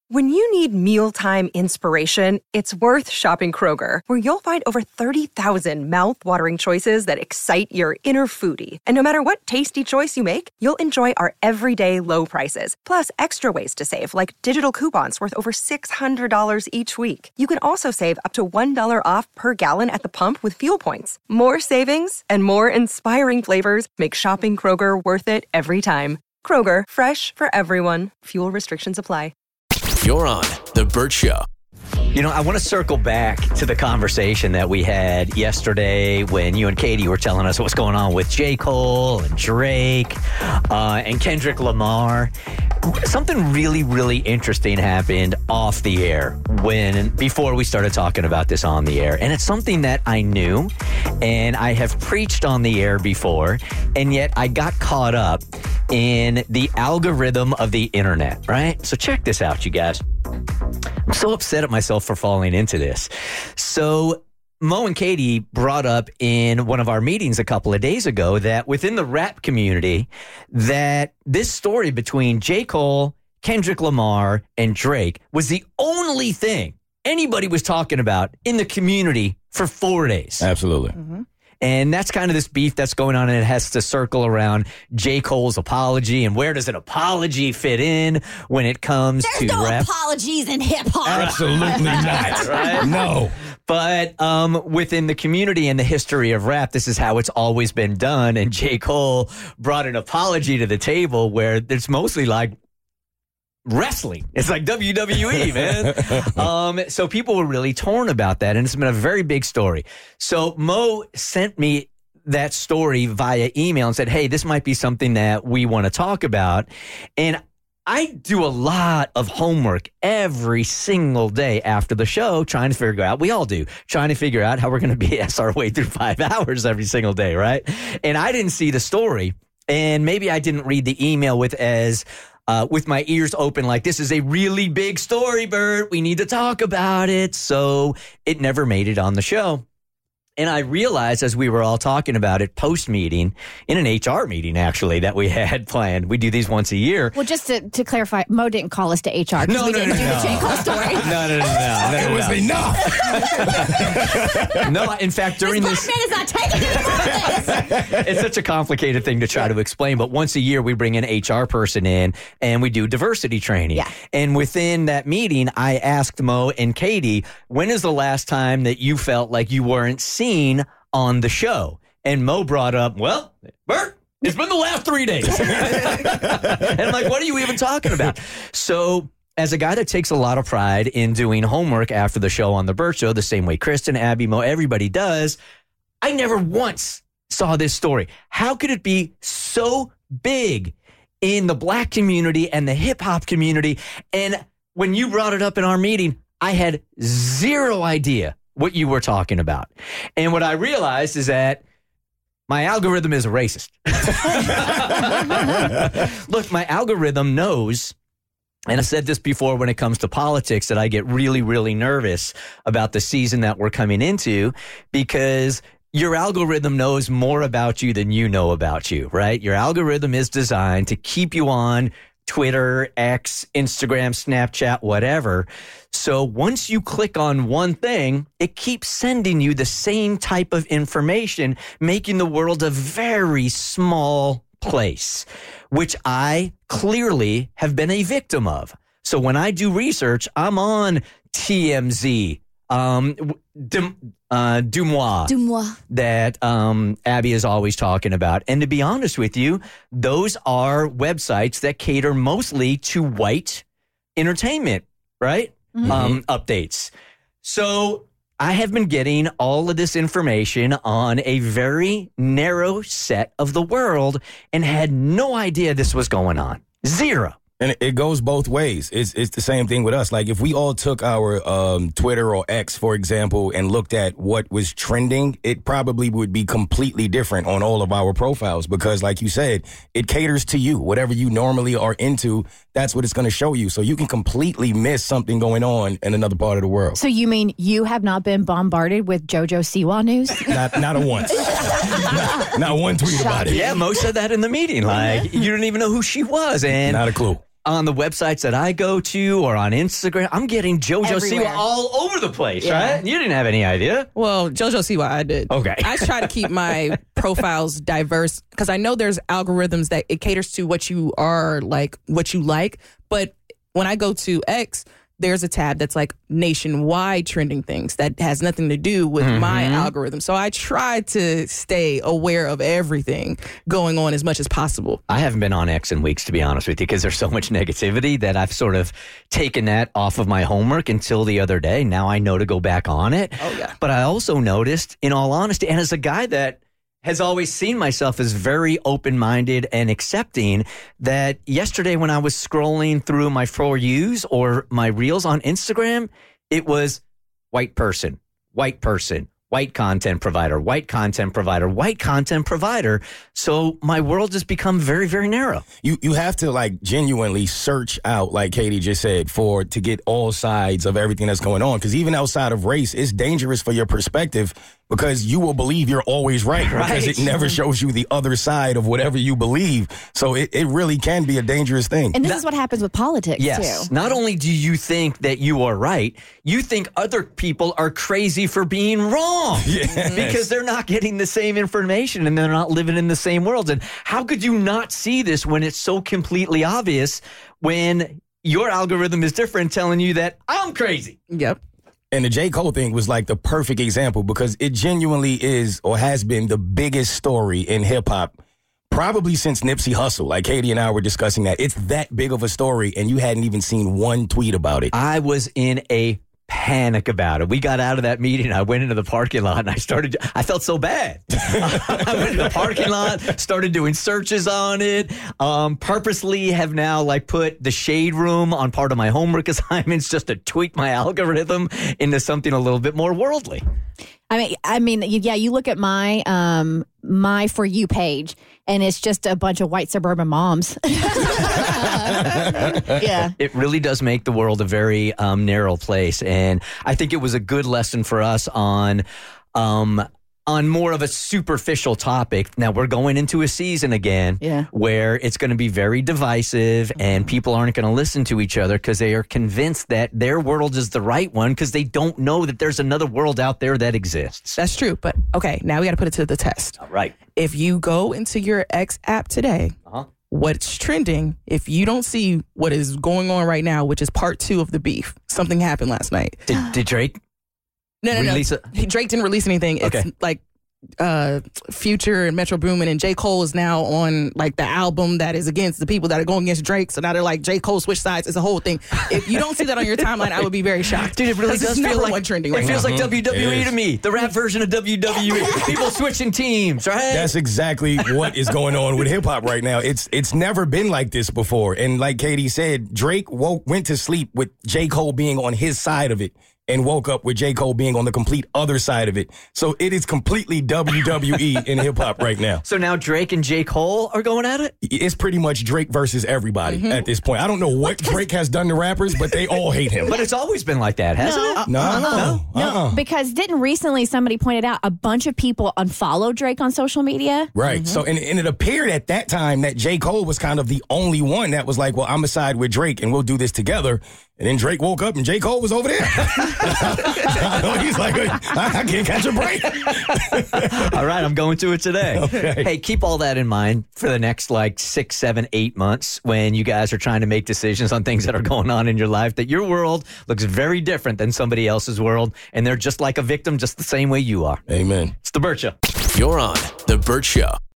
When you need mealtime inspiration, it's worth shopping Kroger, where you'll find over 30,000 mouth-watering choices that excite your inner foodie. And no matter what tasty choice you make, you'll enjoy our everyday low prices, plus extra ways to save, like digital coupons worth over $600 each week. You can also save up to $1 off per gallon at the pump with fuel points. More savings and more inspiring flavors make shopping Kroger worth it every time. Kroger, fresh for everyone. Fuel restrictions apply. You're on The Bert Show. You know, I want to circle back to the conversation that we had yesterday when you and Katie were telling us what's going on with J. Cole and Drake and Kendrick Lamar. Something really, really interesting happened off the air before we started talking about this on the air. And it's something that I knew and I have preached on the air before, and yet I got caught up in the algorithm of the internet, right? So check this out, you guys. I'm so upset at myself for falling into this. So Mo and Katie brought up in one of our meetings a couple of days ago that within the rap community, that this story between J. Cole, Kendrick Lamar, and Drake was the only thing anybody was talking about in the community for 4 days. Absolutely. Mm-hmm. And that's kind of this beef that's going on, and it has to circle around J. Cole's apology and where does an apology fit in when it comes to There's no rap. apologies in hip-hop. Absolutely not. Right? No. But within the community and the history of rap, this is how it's always been done. And J. Cole brought an apology to the table where it's mostly like wrestling. It's like WWE, man. So people were really torn about that, and it's been a very big story. So Mo sent me that story via email and said, hey, this might be something that we want to talk about. And I do a lot of homework every single day after the show, trying to figure out, we all do, trying to figure out how we're going to BS our way through 5 hours every single day, right? And I didn't see the story, and maybe I didn't read the email with my ears open, like, this is a really big story, Bert. We need to talk about it. So it never made it on the show. And I realized as we were all talking about it post-meeting, in an HR meeting, actually, that we had planned. We do these once a year. Well, just to clarify, Mo didn't call us to HR because we didn't do the J. Cole story. No. It was enough. No, in fact, during this black man is not taking it for this. It's such a complicated thing to try to explain, but once a year we bring an HR person in and we do diversity training. Yeah. And within that meeting, I asked Mo and Katie, when is the last time that you felt like you weren't seen on the show? And Mo brought up, well, Bert, it's been the last 3 days. And I'm like, what are you even talking about? So as a guy that takes a lot of pride in doing homework after the show on The Bert Show, the same way Kristen, Abby, Mo, everybody does, I never once saw this story. How could it be so big in the black community and the hip hop community? And when you brought it up in our meeting, I had zero idea what you were talking about. And what I realized is that my algorithm is a racist. Look, my algorithm knows, and I said this before when it comes to politics, that I get really, really nervous about the season that we're coming into, because your algorithm knows more about you than you know about you, right? Your algorithm is designed to keep you on Twitter, X, Instagram, Snapchat, whatever. So once you click on one thing, it keeps sending you the same type of information, making the world a very small place, which I clearly have been a victim of. So when I do research, I'm on TMZ, Dumois, that Abby is always talking about. And to be honest with you, those are websites that cater mostly to white entertainment, right? Updates. So I have been getting all of this information on a very narrow set of the world and had no idea this was going on. Zero. And it goes both ways. It's the same thing with us. Like, if we all took our Twitter or X, for example, and looked at what was trending, it probably would be completely different on all of our profiles, because, like you said, it caters to you. Whatever you normally are into, that's what it's going to show you. So you can completely miss something going on in another part of the world. So you mean you have not been bombarded with JoJo Siwa news? Not a once. not one tweet about it. Yeah, Mo said that in the meeting. Like, you didn't even know who she was. And not a clue. on the websites that I go to or on Instagram, I'm getting JoJo Everywhere. Siwa all over the place, Yeah. right? You didn't have any idea. Well, JoJo Siwa, I did. Okay. I try to keep my profiles diverse because I know there's algorithms that it caters to what you are like, what you like. But when I go to X, there's a tab that's like nationwide trending things that has nothing to do with my algorithm. So I try to stay aware of everything going on as much as possible. I haven't been on X in weeks, to be honest with you, because there's so much negativity that I've sort of taken that off of my homework until the other day. Now I know to go back on it. Oh, yeah. But I also noticed, in all honesty, and as a guy that has always seen myself as very open-minded and accepting, that yesterday when I was scrolling through my For Yous or my Reels on Instagram, it was white person, white person, white content provider, white content provider, white content provider. So my world has become very, very narrow. You have to like genuinely search out, like Katie just said, to get all sides of everything that's going on. Because even outside of race, it's dangerous for your perspective because you will believe you're always right because it never shows you the other side of whatever you believe. So it really can be a dangerous thing. And this is what happens with politics, Yes. too. Not only do you think that you are right, you think other people are crazy for being wrong. Yes. Because they're not getting the same information and they're not living in the same world. And how could you not see this when it's so completely obvious when your algorithm is different telling you that I'm crazy? Yep. And the J. Cole thing was like the perfect example because it genuinely is or has been the biggest story in hip hop probably since Nipsey Hussle. Like Katie and I were discussing that. It's that big of a story and you hadn't even seen one tweet about it. I was in a panic about it. We got out of that meeting. I went into the parking lot and I felt so bad. I went to the parking lot, started doing searches on it, purposely have now like put the Shade Room on part of my homework assignments just to tweak my algorithm into something a little bit more worldly. I mean, yeah. You look at my For You page, and it's just a bunch of white suburban moms. Yeah, It really does make the world a very narrow place, and I think it was a good lesson for us on more of a superficial topic. Now we're going into a season again where it's going to be very divisive and people aren't going to listen to each other because they are convinced that their world is the right one because they don't know that there's another world out there that exists. That's true. But okay, now we got to put it to the test. All right. If you go into your X app today, what's trending, if you don't see what is going on right now, which is part 2 of the beef, something happened last night. Did Drake? No. Drake didn't release anything. It's Okay. like Future and Metro Boomin and J. Cole is now on like the album that is against the people that are going against Drake. So now they're like J. Cole switch sides. It's a whole thing. If you don't see that on your timeline, I would be very shocked. Dude, it really 'Cause does it's feel number like one trending right it feels now. like WWE to me. The rap version of WWE. People switching teams, right? That's exactly what is going on with hip hop right now. It's never been like this before. And like Katie said, Drake went to sleep with J. Cole being on his side of it and woke up with J. Cole being on the complete other side of it. So it is completely WWE in hip hop right now. So now Drake and J. Cole are going at it? It's pretty much Drake versus everybody at this point. I don't know what Drake has done to rappers, but they all hate him. But it's always been like that, hasn't it? No. because didn't recently somebody pointed out a bunch of people unfollowed Drake on social media? Right. So, and it appeared at that time that J. Cole was kind of the only one that was like, well, I'm going to side with Drake and we'll do this together. And then Drake woke up and J. Cole was over there. He's like, I can't catch a break. All right, I'm going to it today. Okay. Hey, keep all that in mind for the next like 6, 7, 8 months when you guys are trying to make decisions on things that are going on in your life, that your world looks very different than somebody else's world, and they're just like a victim just the same way you are. Amen. It's The Burt Show. You're on The Burt Show.